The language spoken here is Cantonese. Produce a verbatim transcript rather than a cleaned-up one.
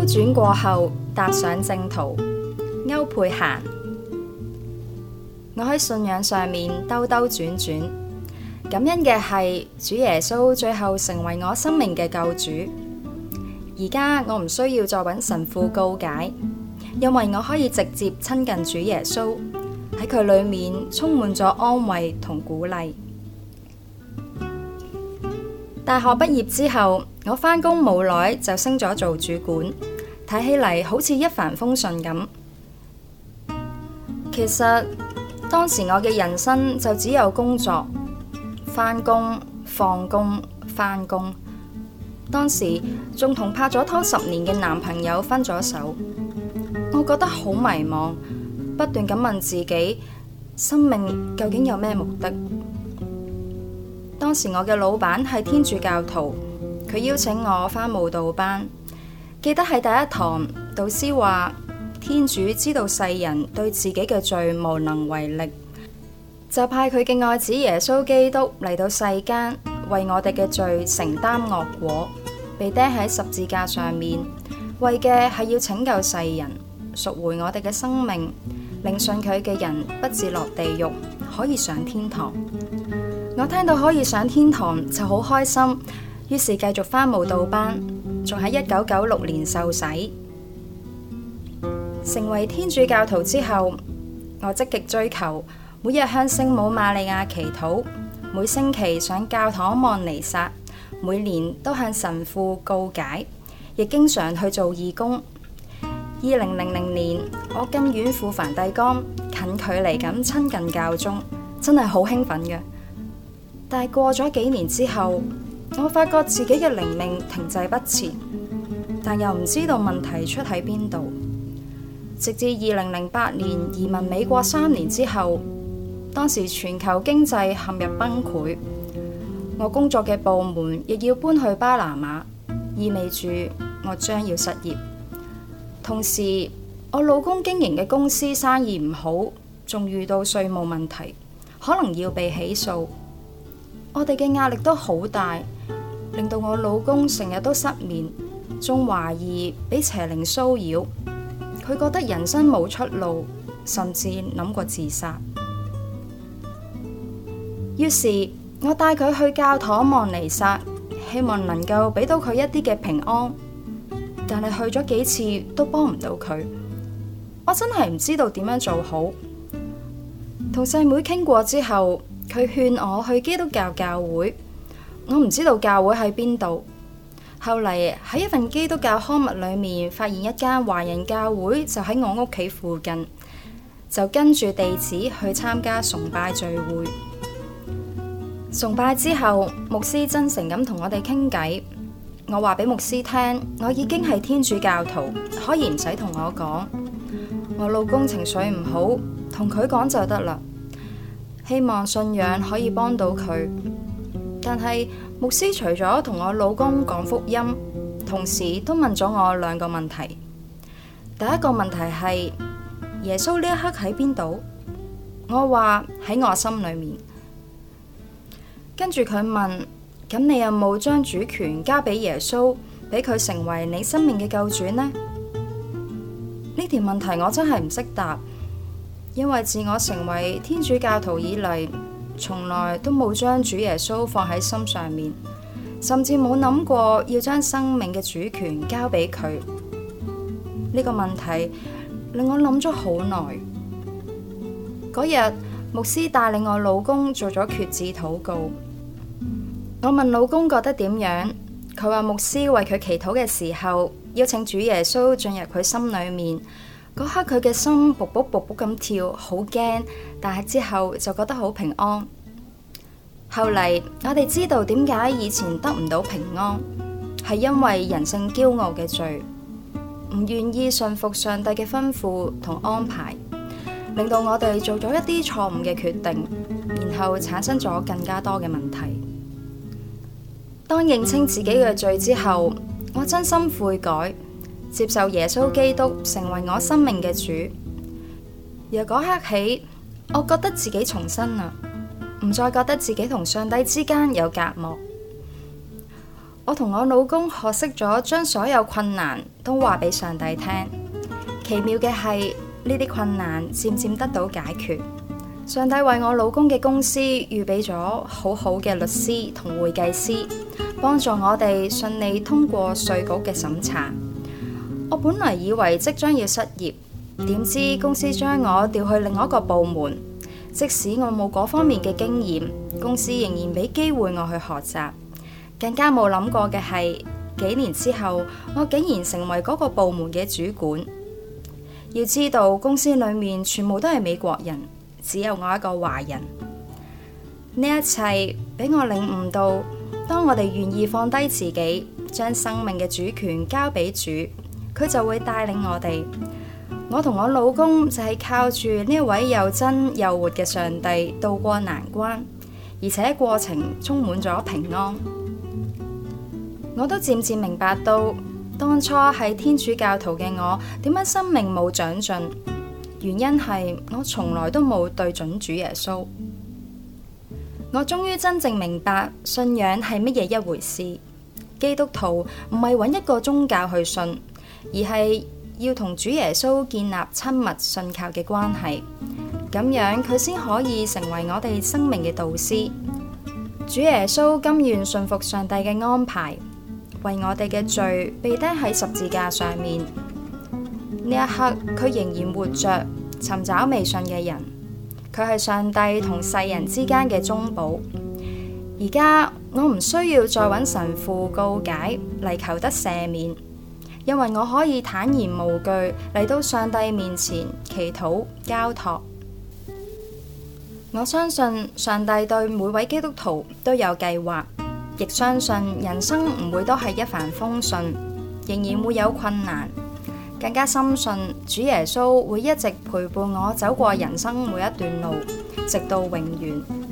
轉過後，踏上正途。歐佩嫻。我喺信仰上面兜兜轉轉，感恩嘅係主耶穌最後成為我生命嘅救主。而家我唔需要再揾神父告解，因為我可以直接親近主耶穌，喺佢裏面充滿咗安慰同鼓勵。大學畢業之後，我返工冇耐就升咗做主管，睇起嚟好似一帆風順咁。其實當時我嘅人生就只有工作、返工、放工、返工。當時仲同拍咗拖十年嘅男朋友分咗手，我覺得好迷茫，不斷咁問自己，生命究竟有咩目的？當時我嘅老闆係天主教徒，佢邀請我返慕道班。記得喺第一堂，導師話天主知道世人對自己嘅罪無能為力，就派佢嘅愛子耶穌基督嚟到世間，為我哋嘅罪承擔惡果，被釘喺十字架上面，為嘅係要拯救世人，贖回我哋嘅生命，令信佢嘅人不至落地獄，可以上天堂。我聽到可以上天堂就好開心，於是繼續返慕道班，仲喺一九九六年受洗。成為天主教徒之後，我積極追求，每日向聖母瑪利亞祈禱，每星期上教堂望彌撒，每年都向神父告解，亦經常去做義工。二零零零年，我更遠赴梵蒂岡，近距離咁親近教宗，真係好興奮嘅。但係過咗幾年之後，我發覺自己嘅靈命停滯不前，但又唔知道問題出喺邊度。直至二零零八年移民美國三年之後，當時全球經濟陷入崩潰，我工作嘅部門亦要搬去巴拿馬，意味住我將要失業。同時，我老公經營嘅公司生意唔好，仲遇到稅務問題，可能要被起訴。我哋嘅壓力都好大，令到我老公成日都失眠，仲懷疑俾邪靈騷擾。佢覺得人生冇出路，甚至諗過自殺。於是我帶佢去教堂望彌撒，希望能夠俾到佢一啲嘅平安。但係去咗幾次都幫唔到佢，我真係唔知道點樣做好。同細妹傾過之後，佢勸我去基督教教會，我唔知道教會喺邊度。後嚟喺一份基督教刊物裏面發現一間華人教會就喺我屋企附近，就跟住地址去參加崇拜聚會。崇拜之後，牧師真誠咁同我哋傾偈。我話俾牧師聽，我已經係天主教徒，可以唔使同我講。我老公情緒唔好，同佢講就得啦。希望信仰可以幫到佢。但係牧師除咗同我老公講福音，同時都問咗我兩個問題。第一個問題係耶穌呢一刻喺邊度？我話喺我心裏面。跟住佢問，咁你有冇將主權交俾耶穌，俾佢成為你生命嘅救主呢？呢條問題我真係唔識答，因為自我成為天主教徒以嚟，從來都冇將主耶穌放喺心上面，甚至冇諗過要將生命嘅主權交俾佢。呢個問題令我諗咗好耐。嗰日牧師帶領我老公做咗決志禱告。我問老公覺得點樣，佢話牧師為佢祈禱嘅時候，邀請主耶穌進入佢心裏面。嗰刻佢嘅心卜卜卜卜咁跳，好驚，但係之後就覺得好平安。後嚟我哋知道點解以前得唔到平安，係因為人性驕傲嘅罪，唔願意順服上帝嘅吩咐同安排，令到我哋做咗一啲錯誤嘅決定，然後產生咗更加多嘅問題。當認清自己嘅罪之後，我真心悔改，接受耶穌基督成為我生命嘅主。由嗰刻起，我覺得自己重生啦，唔再覺得自己同上帝之間有隔膜。 我同我老公學識咗將所有困難都話俾上帝聽。奇妙嘅係，呢啲困難漸漸得到解決。上帝為我老公嘅公司預備咗好好嘅律師同會計師，幫助我哋順利通過稅局嘅審查。我本嚟以為即將要失業，點知公司將我調去另一個部門。即使我冇嗰方面嘅經驗，公司仍然俾機會我去學習。更加冇諗過嘅係，幾年之後，我竟然成為嗰個部門嘅主管。要知道，公司裏面全部都係美國人，只有我一個華人。呢一切俾我領悟到，當我哋願意放低自己，將生命嘅主權交俾主，佢就會帶領我哋。我同我老公就係靠住呢一位又真又活嘅上帝渡過難關，而且過程充滿咗平安。我都漸漸明白到，當初係天主教徒嘅我，點解生命冇長進？原因係我從來都冇對準主耶穌。我終於真正明白信仰係乜嘢一回事。基督徒唔係揾一個宗教去信，而係要同主耶穌建立親密信靠嘅關係，咁樣佢先可以成為我哋生命嘅導師。主耶穌甘願順服上帝嘅安排，為我哋嘅罪被釘喺十字架上面。呢一刻佢仍然活着，尋找未信嘅人。佢係上帝同世人之間嘅中保。而家我唔需要再揾神父告解嚟求得赦免，因為我可以坦然無懼嚟到上帝面前祈禱交託。我相信上帝對每位基督徒都有計劃，亦相信人生唔會都係一帆風順，仍然會有困難。更加深信主耶穌會一直陪伴我走過人生每一段路，直到永遠。